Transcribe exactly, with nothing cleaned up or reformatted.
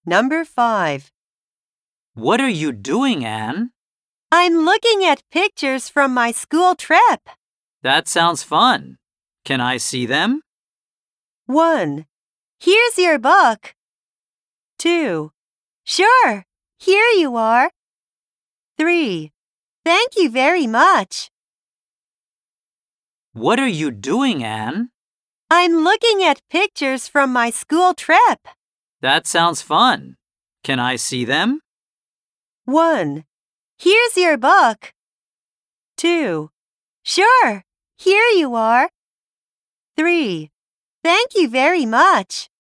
Number five. What are you doing, Anne? I'm looking at pictures from my school trip. That sounds fun. Can I see them? one. Here's your book. two. Sure, here you are. three. Thank you very much. What are you doing, Anne? I'm looking at pictures from my school trip. That sounds fun. Can I see them? one. Here's your book. two. Sure, here you are. three. Thank you very much.